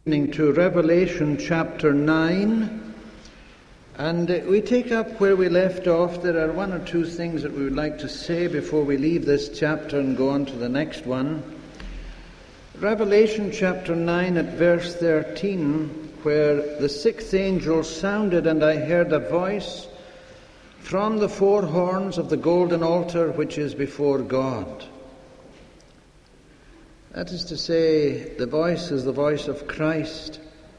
To Revelation chapter 9, and we take up where we left off. There are one or two things that we would like to say before we leave this chapter and go on to the next one. Revelation chapter 9 at verse 13, where the sixth angel sounded, and I heard a voice from the four horns of the golden altar which is before God. That is to say, the voice is the voice of Christ,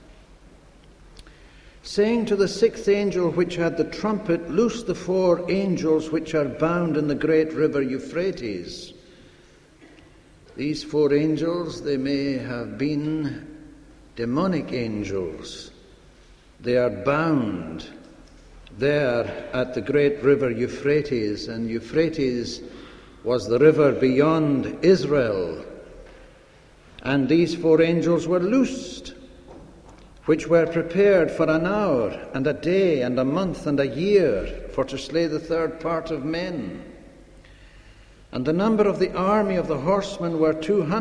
saying to the sixth angel which had the trumpet, "Loose the four angels which are bound in the great river Euphrates." These four angels, they may have been demonic angels. They are bound there at the great river Euphrates, and Euphrates was the river beyond Israel. And these four angels were loosed, which were prepared for an hour, and a day, and a month, and a year, for to slay the third part of men. And the number of the army of the horsemen were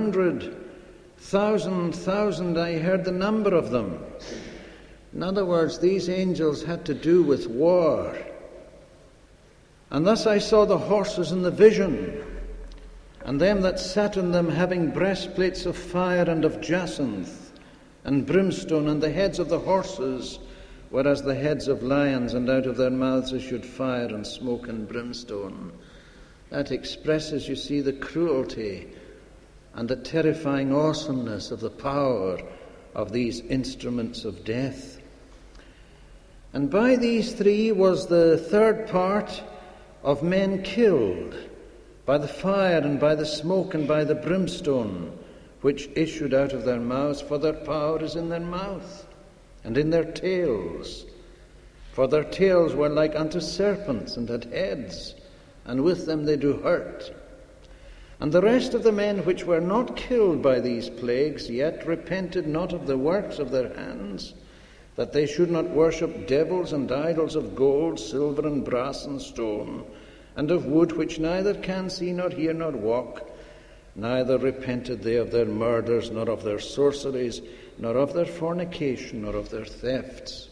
200,000. I heard the number of them. In other words, these angels had to do with war. And thus I saw the horses in the vision, and them that sat in them having breastplates of fire and of jacinth and brimstone, and the heads of the horses were as the heads of lions, and out of their mouths issued fire and smoke and brimstone. That expresses, you see, the cruelty and the terrifying awesomeness of the power of these instruments of death. And by these three was the third part of men killed, by the fire and by the smoke and by the brimstone, which issued out of their mouths, for their power is in their mouth and in their tails. For their tails were like unto serpents, and had heads, and with them they do hurt. And the rest of the men which were not killed by these plagues, yet repented not of the works of their hands, that they should not worship devils and idols of gold, silver, and brass, and stone, and of wood, which neither can see, nor hear, nor walk. Neither repented they of their murders, nor of their sorceries, nor of their fornication, nor of their thefts.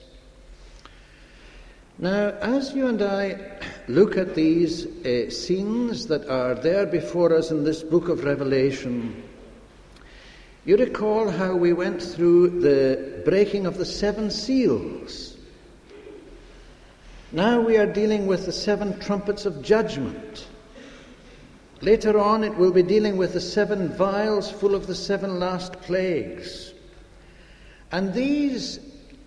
Now, as you and I look at these scenes that are there before us in this book of Revelation, you recall how we went through the breaking of the seven seals. Now we are dealing with the seven trumpets of judgment. Later on it will be dealing with the seven vials full of the seven last plagues. And these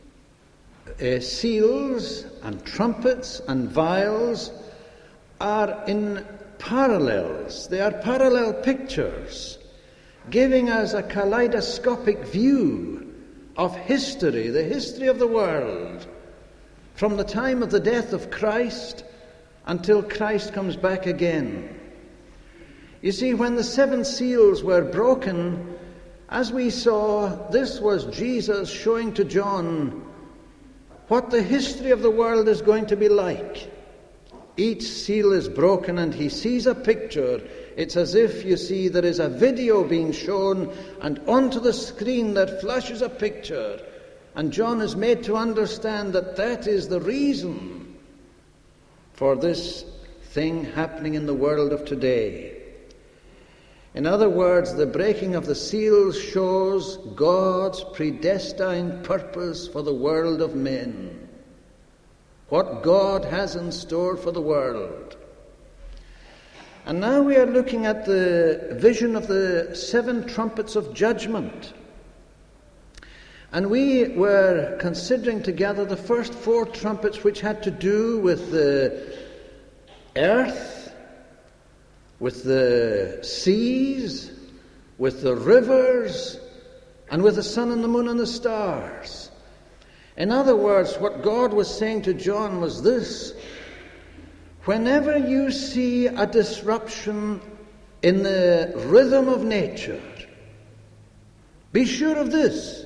seals and trumpets and vials are in parallels. They are parallel pictures, giving us a kaleidoscopic view of history, the history of the world, from the time of the death of Christ until Christ comes back again. You see, when the seven seals were broken, as we saw, this was Jesus showing to John what the history of the world is going to be like. Each seal is broken and he sees a picture. It's as if, you see, there is a video being shown, and onto the screen there flashes a picture. And John is made to understand that that is the reason for this thing happening in the world of today. In other words, the breaking of the seals shows God's predestined purpose for the world of men, what God has in store for the world. And now we are looking at the vision of the seven trumpets of judgment. And we were considering together the first four trumpets, which had to do with the earth, with the seas, with the rivers, and with the sun and the moon and the stars. In other words, what God was saying to John was this: whenever you see a disruption in the rhythm of nature, be sure of this: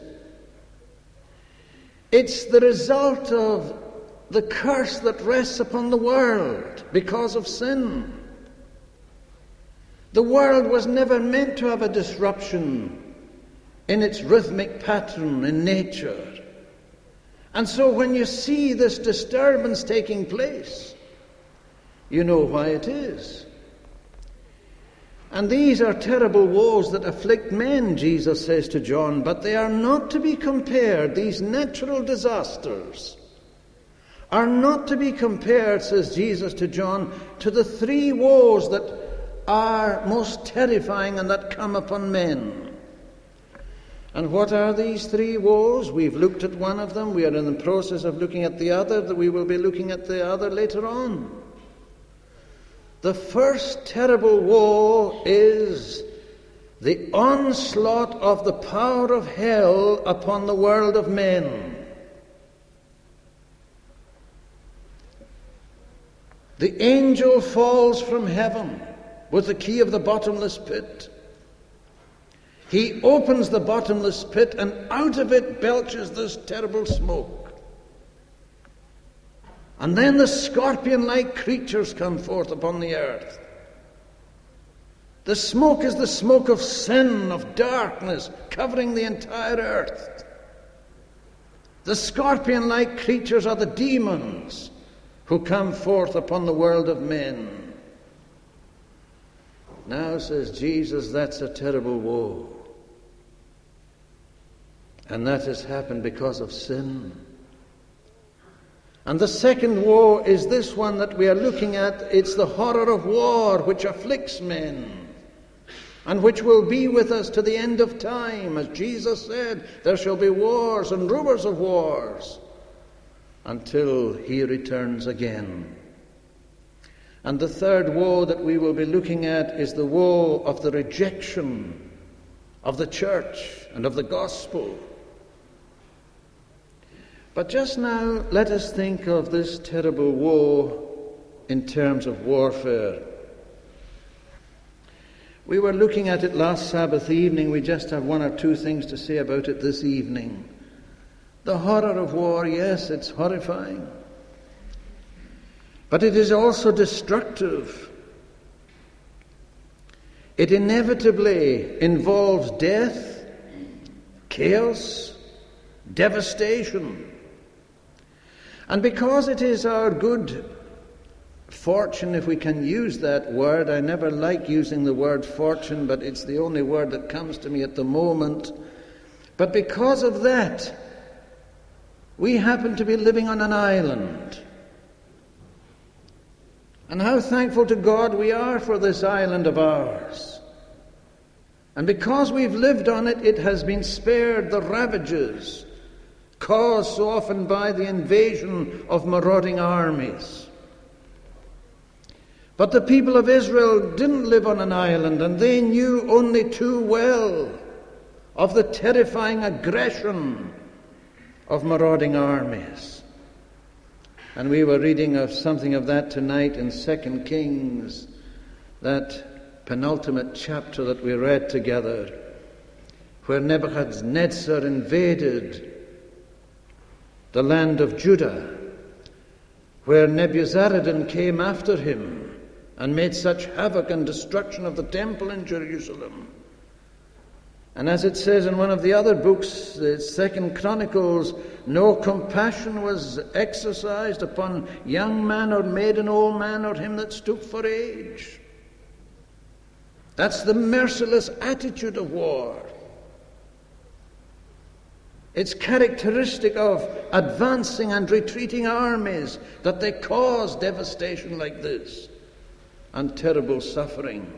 it's the result of the curse that rests upon the world because of sin. The world was never meant to have a disruption in its rhythmic pattern in nature. And so when you see this disturbance taking place, you know why it is. And these are terrible woes that afflict men, Jesus says to John, but they are not to be compared, these natural disasters are not to be compared, says Jesus to John, to the three woes that are most terrifying and that come upon men. And what are these three woes? We've looked at one of them. We are in the process of looking at the other. That we will be looking at the other later on. The first terrible woe is the onslaught of the power of hell upon the world of men. The angel falls from heaven with the key of the bottomless pit. He opens the bottomless pit, and out of it belches this terrible smoke. And then the scorpion-like creatures come forth upon the earth. The smoke is the smoke of sin, of darkness, covering the entire earth. The scorpion-like creatures are the demons who come forth upon the world of men. Now, says Jesus, that's a terrible woe. And that has happened because of sin. And the second woe is this one that we are looking at. It's the horror of war which afflicts men and which will be with us to the end of time. As Jesus said, there shall be wars and rumors of wars until he returns again. And the third woe that we will be looking at is the woe of the rejection of the church and of the gospel. But just now, let us think of this terrible woe in terms of warfare. We were looking at it last Sabbath evening. We just have one or two things to say about it this evening. The horror of war, yes, it's horrifying. But it is also destructive. It inevitably involves death, chaos, devastation. And because it is our good fortune, if we can use that word, I never like using the word fortune, but it's the only word that comes to me at the moment. But because of that, we happen to be living on an island. And how thankful to God we are for this island of ours. And because we've lived on it, it has been spared the ravages caused so often by the invasion of marauding armies. But the people of Israel didn't live on an island, and they knew only too well of the terrifying aggression of marauding armies. And we were reading of something of that tonight in 2 Kings, that penultimate chapter that we read together, where Nebuchadnezzar invaded the land of Judah, where Nebuzaradan came after him and made such havoc and destruction of the temple in Jerusalem. And as it says in one of the other books, the 2 Chronicles, no compassion was exercised upon young man or maiden, old man, or him that stood for age. That's the merciless attitude of war. It's characteristic of advancing and retreating armies that they cause devastation like this and terrible suffering.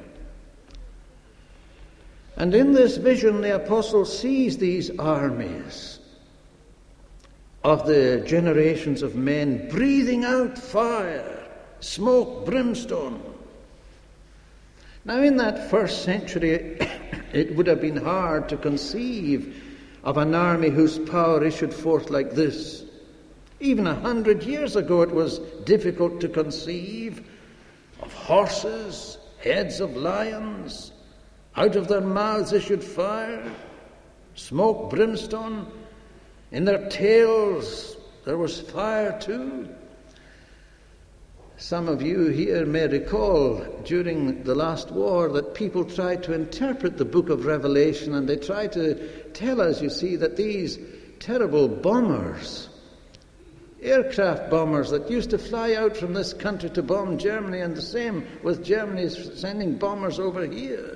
And in this vision, the apostle sees these armies of the generations of men breathing out fire, smoke, brimstone. Now, in that first century, it would have been hard to conceive of an army whose power issued forth like this. Even 100 years ago, it was difficult to conceive of horses, heads of lions. Out of their mouths issued fire, smoke, brimstone. In their tails there was fire too. Some of you here may recall during the last war that people tried to interpret the book of Revelation, and they tried to tell us, you see, that these terrible bombers, aircraft bombers that used to fly out from this country to bomb Germany, and the same with Germany sending bombers over here,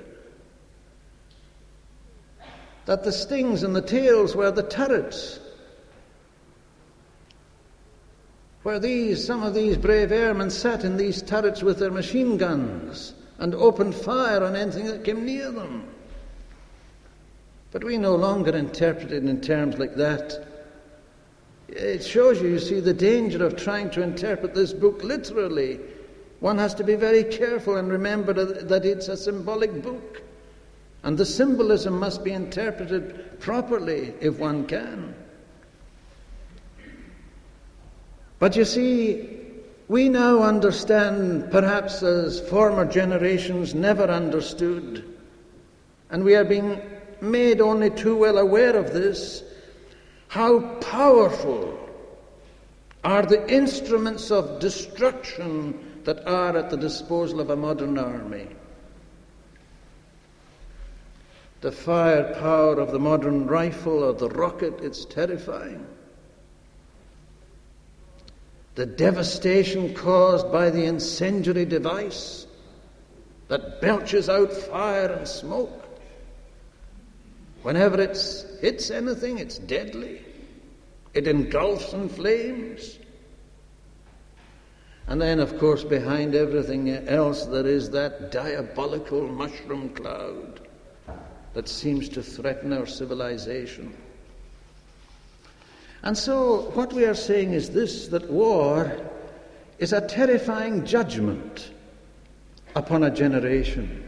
that the stings and the tails were the turrets, where some of these brave airmen sat in these turrets with their machine guns and opened fire on anything that came near them. But we no longer interpret it in terms like that. It shows you see, the danger of trying to interpret this book literally. One has to be very careful and remember that it's a symbolic book. And the symbolism must be interpreted properly if one can. But you see, we now understand, perhaps as former generations never understood, and we are being made only too well aware of this, how powerful are the instruments of destruction that are at the disposal of a modern army. The firepower of the modern rifle or the rocket, it's terrifying. The devastation caused by the incendiary device that belches out fire and smoke. Whenever it hits anything, it's deadly. It engulfs in flames. And then, of course, behind everything else, there is that diabolical mushroom cloud that seems to threaten our civilization. And so what we are saying is this, that war is a terrifying judgment upon a generation.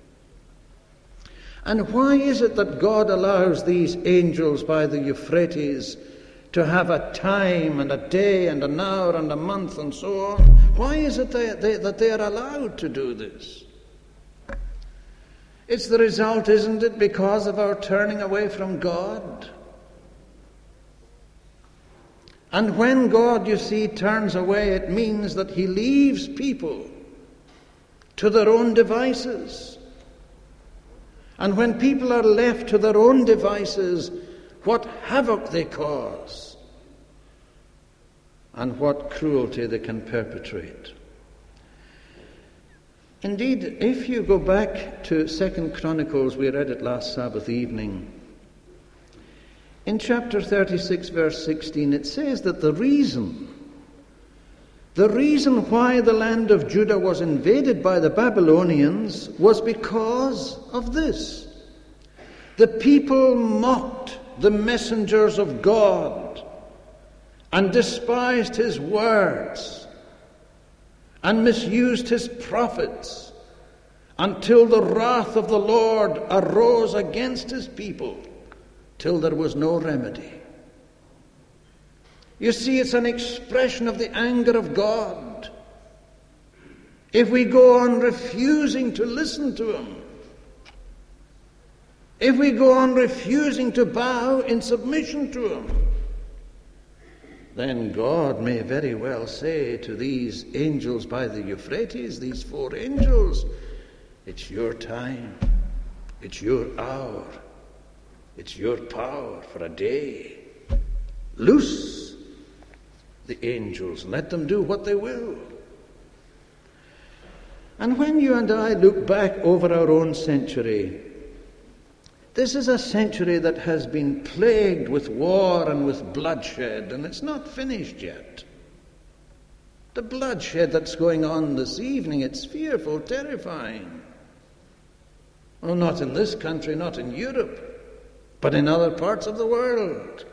And why is it that God allows these angels by the Euphrates to have a time and a day and an hour and a month and so on? Why is it that they are allowed to do this? It's the result, isn't it, because of our turning away from God? And when God, you see, turns away, it means that he leaves people to their own devices. And when people are left to their own devices, what havoc they cause and what cruelty they can perpetrate. Indeed, if you go back to 2 Chronicles, we read it last Sabbath evening, in chapter 36, verse 16, it says that the reason why the land of Judah was invaded by the Babylonians was because of this. The people mocked the messengers of God and despised his words and misused his prophets until the wrath of the Lord arose against his people, till there was no remedy. You see, it's an expression of the anger of God. If we go on refusing to listen to him, if we go on refusing to bow in submission to him, then God may very well say to these angels by the Euphrates, these 4 angels, it's your time, it's your hour, it's your power for a day. Loose the angels, let them do what they will. And when you and I look back over our own century, this is a century that has been plagued with war and with bloodshed, and it's not finished yet. The bloodshed that's going on this evening, it's fearful, terrifying. Oh, not in this country, not in Europe, but in other parts of the world.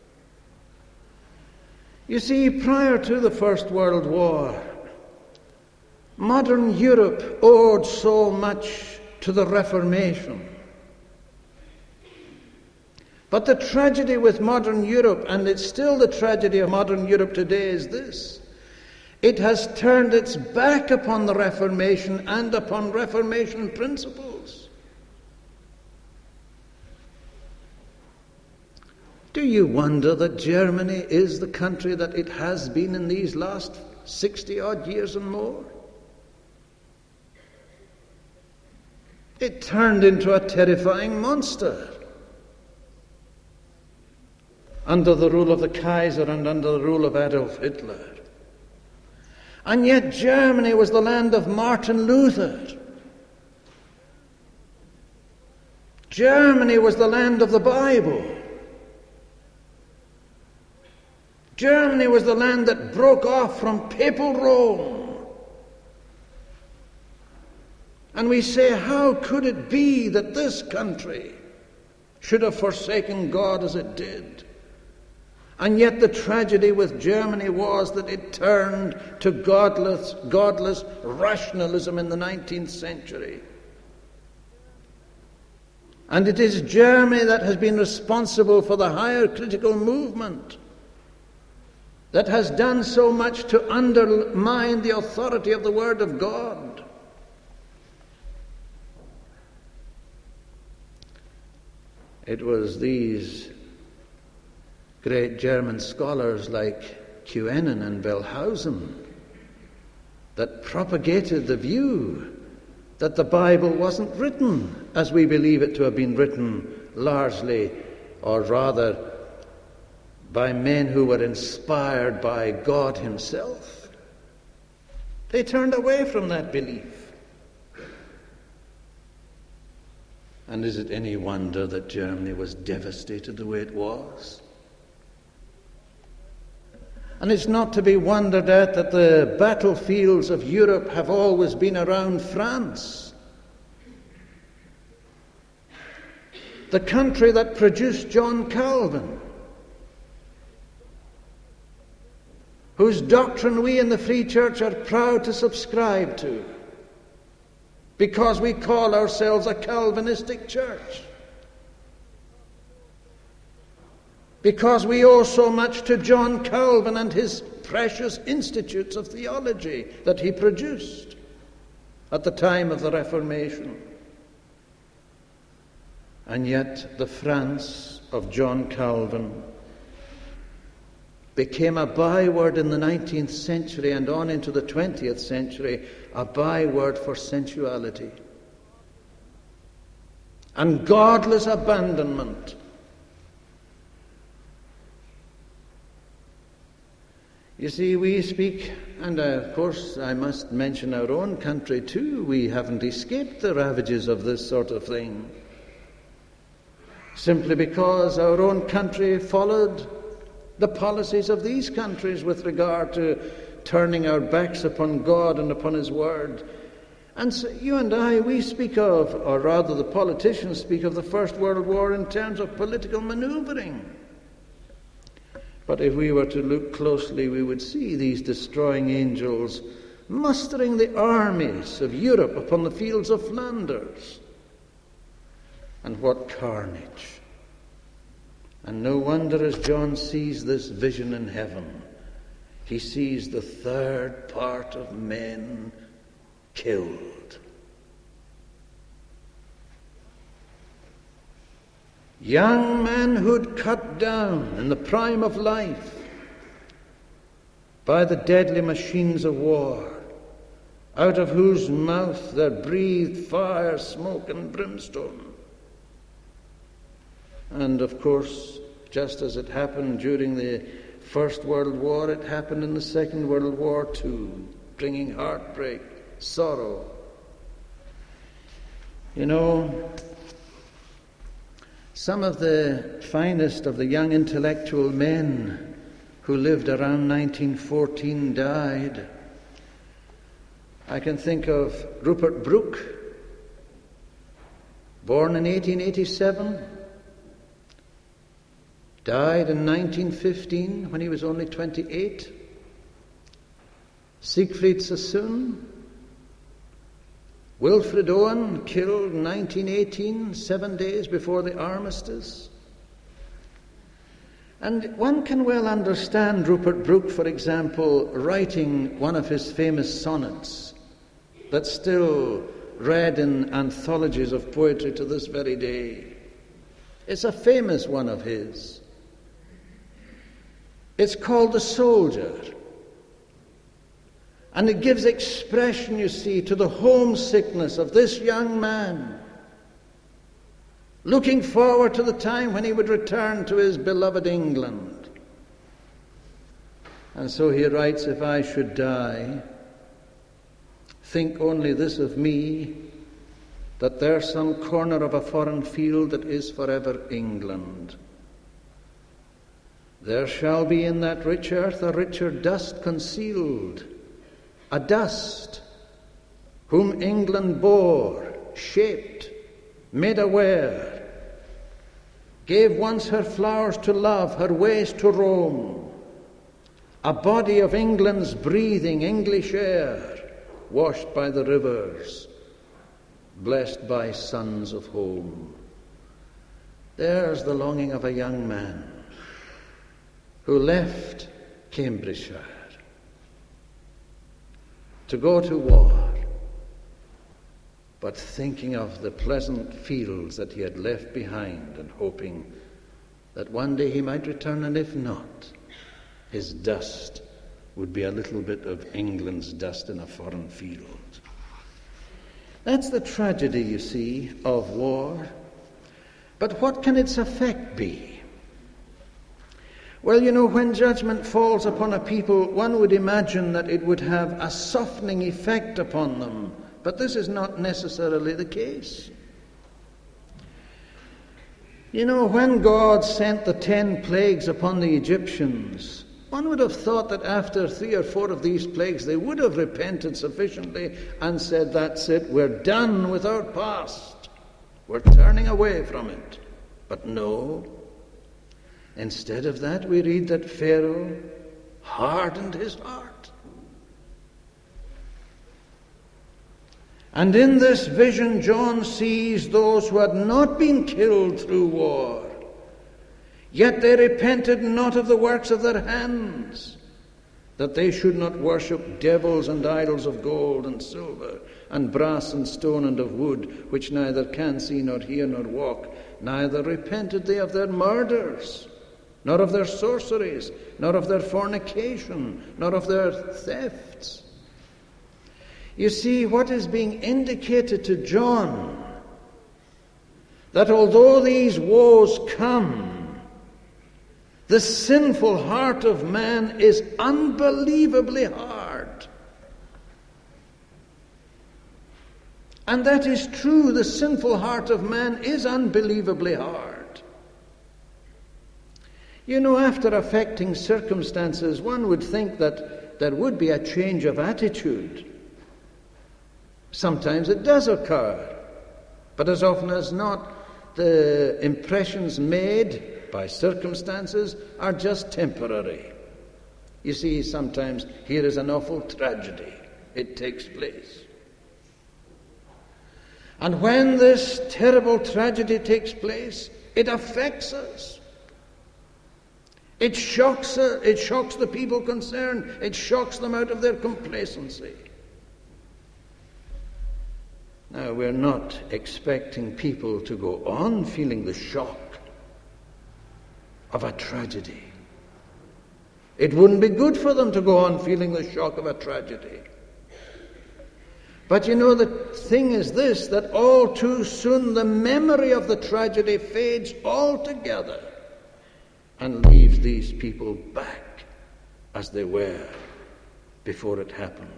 You see, prior to the First World War, modern Europe owed so much to the Reformation. But the tragedy with modern Europe, and it's still the tragedy of modern Europe today, is this. It has turned its back upon the Reformation and upon Reformation principles. Do you wonder that Germany is the country that it has been in these last 60-odd years and more. It turned into a terrifying monster under the rule of the Kaiser and under the rule of Adolf Hitler. And yet Germany was the land of Martin Luther. Germany was the land of the Bible. Germany was the land that broke off from papal Rome. And we say, how could it be that this country should have forsaken God as it did? And yet the tragedy with Germany was that it turned to godless rationalism in the 19th century. And it is Germany that has been responsible for the higher critical movement, that has done so much to undermine the authority of the Word of God. It was these great German scholars like Kuenen and Wellhausen that propagated the view that the Bible wasn't written as we believe it to have been written, largely, or rather, by men who were inspired by God Himself. They turned away from that belief. And is it any wonder that Germany was devastated the way it was? And it's not to be wondered at that the battlefields of Europe have always been around France, the country that produced John Calvin, whose doctrine we in the Free Church are proud to subscribe to, because we call ourselves a Calvinistic church. Because we owe so much to John Calvin and his precious institutes of theology that he produced at the time of the Reformation. And yet the France of John Calvin became a byword in the 19th century and on into the 20th century, a byword for sensuality and godless abandonment. You see, we speak, and of course I must mention our own country too. We haven't escaped the ravages of this sort of thing, simply because our own country followed the policies of these countries with regard to turning our backs upon God and upon His Word. And so you and I, we speak of, or rather the politicians speak of the First World War in terms of political maneuvering. But if we were to look closely, we would see these destroying angels mustering the armies of Europe upon the fields of Flanders. And what carnage! And no wonder as John sees this vision in heaven, he sees the third part of men killed. Young manhood cut down in the prime of life by the deadly machines of war, out of whose mouth there breathed fire, smoke, and brimstone. And of course, just as it happened during the First World War, it happened in the Second World War too, bringing heartbreak, sorrow. You know, some of the finest of the young intellectual men who lived around 1914 died. I can think of Rupert Brooke, born in 1887, died in 1915 when he was only 28. Siegfried Sassoon, Wilfred Owen, killed in 1918, 7 days before the armistice. And one can well understand Rupert Brooke, for example, writing one of his famous sonnets that's still read in anthologies of poetry to this very day. It's a famous one of his. It's called The Soldier. And it gives expression, you see, to the homesickness of this young man, looking forward to the time when he would return to his beloved England. And so he writes, if I should die, think only this of me, that there's some corner of a foreign field that is forever England. There shall be in that rich earth a richer dust concealed, a dust whom England bore, shaped, made aware, gave once her flowers to love, her ways to roam, a body of England's breathing English air, washed by the rivers, blessed by sons of home. There's the longing of a young man who left Cambridgeshire to go to war, but thinking of the pleasant fields that he had left behind and hoping that one day he might return, and if not, his dust would be a little bit of England's dust in a foreign field. That's the tragedy, you see, of war. But what can its effect be? Well, you know, when judgment falls upon a people, one would imagine that it would have a softening effect upon them. But this is not necessarily the case. You know, when God sent the 10 plagues upon the Egyptians, one would have thought that after 3 or 4 of these plagues they would have repented sufficiently and said, that's it, we're done with our past. We're turning away from it. But no. Instead of that, we read that Pharaoh hardened his heart. And in this vision, John sees those who had not been killed through war. Yet they repented not of the works of their hands, that they should not worship devils and idols of gold and silver, and brass and stone and of wood, which neither can see nor hear nor walk. Neither repented they of their murders, nor of their sorceries, nor of their fornication, nor of their thefts. You see, what is being indicated to John, that although these woes come, the sinful heart of man is unbelievably hard. And that is true, the sinful heart of man is unbelievably hard. You know, after affecting circumstances, one would think that there would be a change of attitude. Sometimes it does occur, but as often as not, the impressions made by circumstances are just temporary. You see, sometimes here is an awful tragedy. It takes place. And when this terrible tragedy takes place, it affects us. It shocks the people concerned. It shocks them out of their complacency. Now, we're not expecting people to go on feeling the shock of a tragedy. It wouldn't be good for them to go on feeling the shock of a tragedy. But you know, the thing is this, that all too soon the memory of the tragedy fades altogether and leaves these people back as they were before it happened.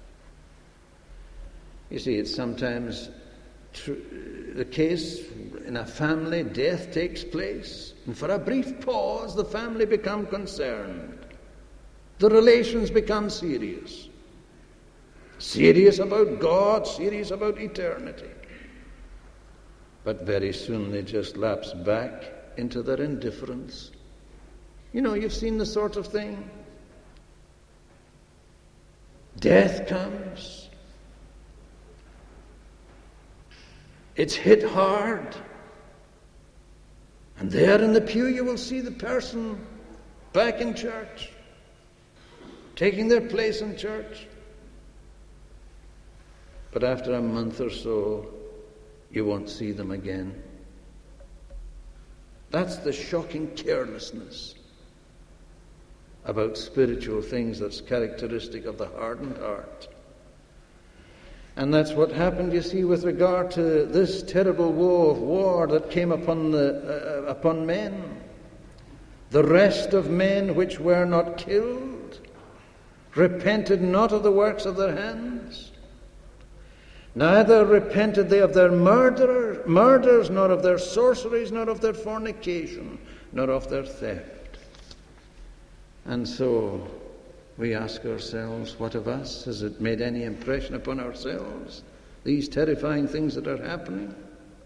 You see, it's sometimes the case in a family, death takes place, and for a brief pause the family become concerned. The relations become serious. Serious about God, serious about eternity. But very soon they just lapse back into their indifference. You know, you've seen the sort of thing. Death comes. It's hit hard. And there in the pew you will see the person back in church, taking their place in church. But after a month or so, you won't see them again. That's the shocking carelessness about spiritual things that's characteristic of the hardened heart. And that's what happened, you see, with regard to this terrible woe of war that came upon men. The rest of men which were not killed repented not of the works of their hands, neither repented they of their murders, nor of their sorceries, nor of their fornication, nor of their theft. And so we ask ourselves, what of us? Has it made any impression upon ourselves, these terrifying things that are happening?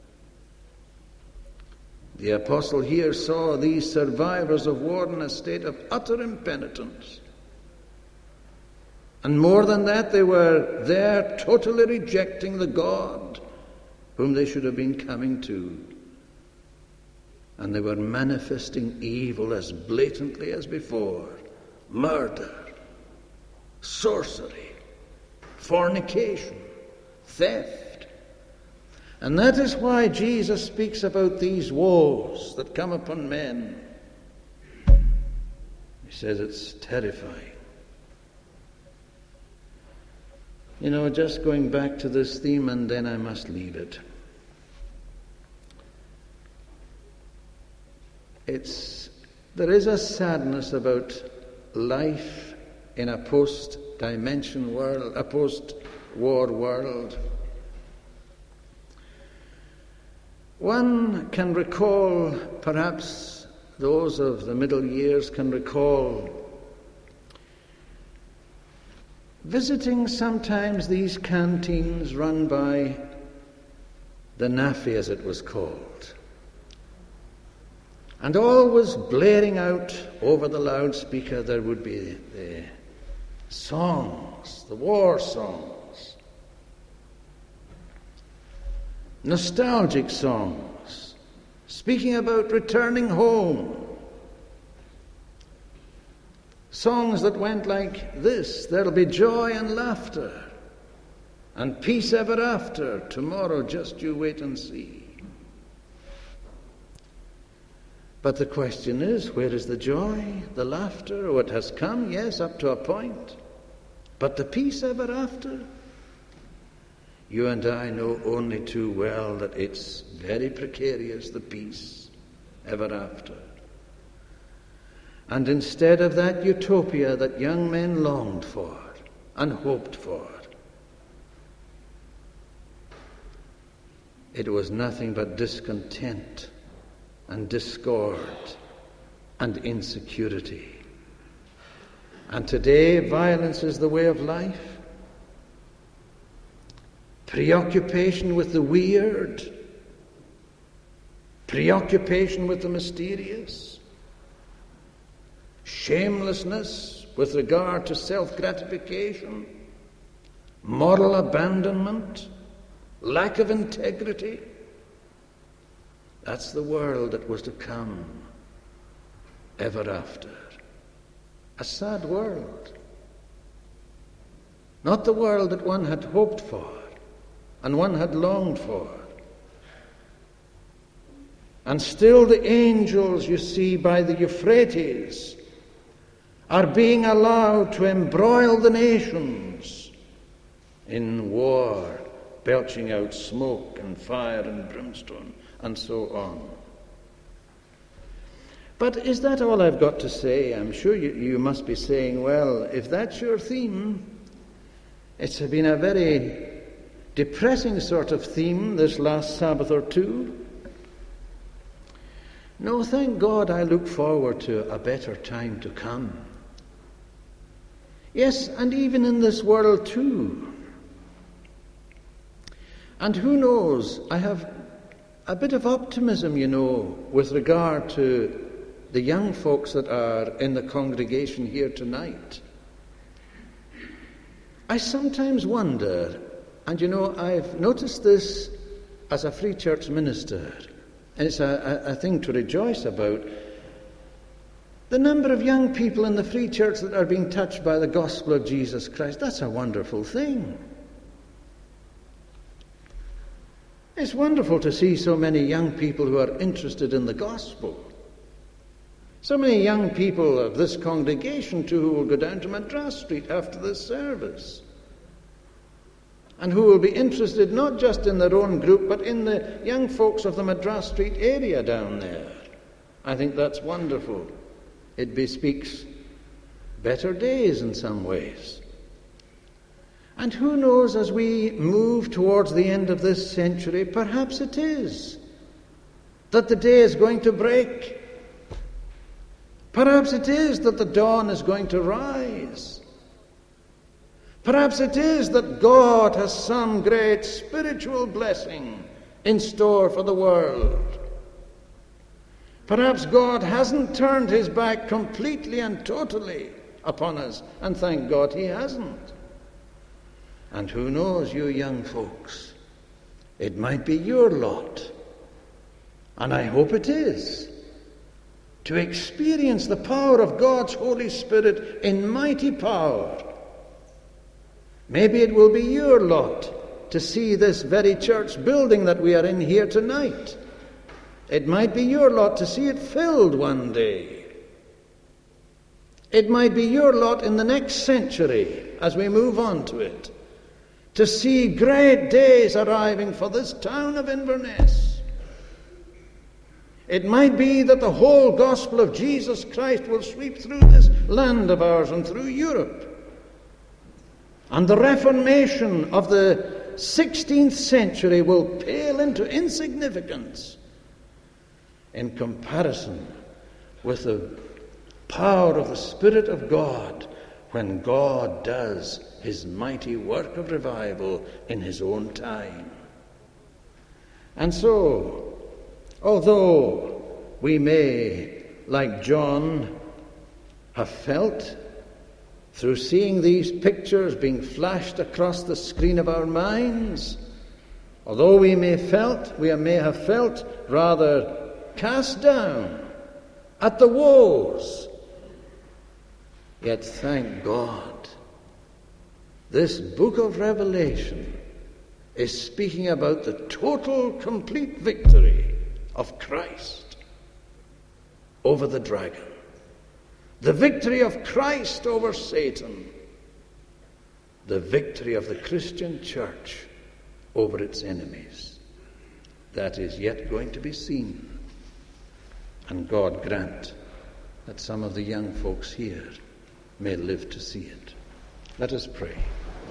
The apostle here saw these survivors of war in a state of utter impenitence. And more than that, they were there totally rejecting the God whom they should have been coming to. And they were manifesting evil as blatantly as before. Murder, sorcery, fornication, theft. And that is why Jesus speaks about these woes that come upon men. He says it's terrifying. You know, just going back to this theme, and then I must leave it. There is a sadness about life in a post-dimension world, a post-war world. One can recall, perhaps those of the middle years can recall, visiting sometimes these canteens run by the NAFI, as it was called, and always blaring out over the loudspeaker there would be the songs, the war songs, nostalgic songs, speaking about returning home. Songs that went like this: there'll be joy and laughter and peace ever after. Tomorrow just you wait and see. But the question is, where is the joy, the laughter? Oh, it has come, yes, up to a point. But the peace ever after? You and I know only too well that it's very precarious, the peace ever after. And instead of that utopia that young men longed for and hoped for, it was nothing but discontent and discord and insecurity. And today, violence is the way of life. Preoccupation with the weird, preoccupation with the mysterious, shamelessness with regard to self-gratification, moral abandonment, lack of integrity. That's the world that was to come ever after. A sad world. Not the world that one had hoped for and one had longed for. And still the angels, you see, by the Euphrates, are being allowed to embroil the nations in war, belching out smoke and fire and brimstone and so on. But is that all I've got to say? I'm sure you must be saying, well, if that's your theme, it's been a very depressing sort of theme this last Sabbath or two. No, thank God, I look forward to a better time to come. Yes, and even in this world too. And who knows, I have a bit of optimism, you know, with regard to the young folks that are in the congregation here tonight. I sometimes wonder, and you know, I've noticed this as a Free Church minister, and it's a thing to rejoice about, the number of young people in the Free Church that are being touched by the gospel of Jesus Christ. That's a wonderful thing. It's wonderful to see so many young people who are interested in the gospel. So many young people of this congregation too who will go down to Madras Street after this service, and who will be interested not just in their own group but in the young folks of the Madras Street area down there. I think that's wonderful. It bespeaks better days in some ways. And who knows, as we move towards the end of this century, perhaps it is that the day is going to break. Perhaps it is that the dawn is going to rise. Perhaps it is that God has some great spiritual blessing in store for the world. Perhaps God hasn't turned his back completely and totally upon us, and thank God he hasn't. And who knows, you young folks, it might be your lot, and I hope it is, to experience the power of God's Holy Spirit in mighty power. Maybe it will be your lot to see this very church building that we are in here tonight. It might be your lot to see it filled one day. It might be your lot in the next century, as we move on to it, to see great days arriving for this town of Inverness. It might be that the whole gospel of Jesus Christ will sweep through this land of ours and through Europe. And the Reformation of the 16th century will pale into insignificance in comparison with the power of the Spirit of God when God does his mighty work of revival in his own time. And so, although we may, like John, have felt through seeing these pictures being flashed across the screen of our minds, although we may have felt rather cast down at the woes, yet thank God, this book of Revelation is speaking about the total, complete victory of Christ over the dragon. The victory of Christ over Satan. The victory of the Christian church over its enemies. That is yet going to be seen. And God grant that some of the young folks here may live to see it. Let us pray.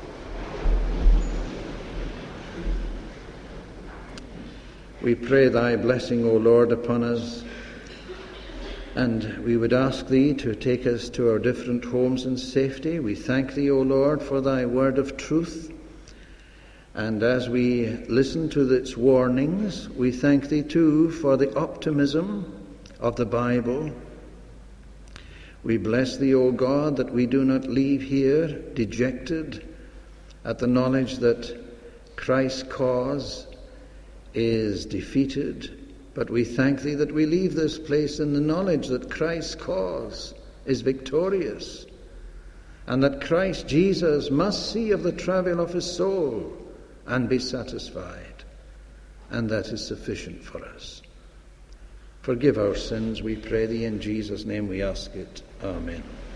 We pray thy blessing, O Lord, upon us, and we would ask thee to take us to our different homes in safety. We thank thee, O Lord, for thy word of truth, and as we listen to its warnings, we thank thee too for the optimism of the Bible. We bless thee, O God, that we do not leave here dejected at the knowledge that Christ's cause is defeated, but we thank thee that we leave this place in the knowledge that Christ's cause is victorious, and that Christ Jesus must see of the travail of his soul and be satisfied, and that is sufficient for us. Forgive our sins, we pray thee, in Jesus' name we ask it. Amen.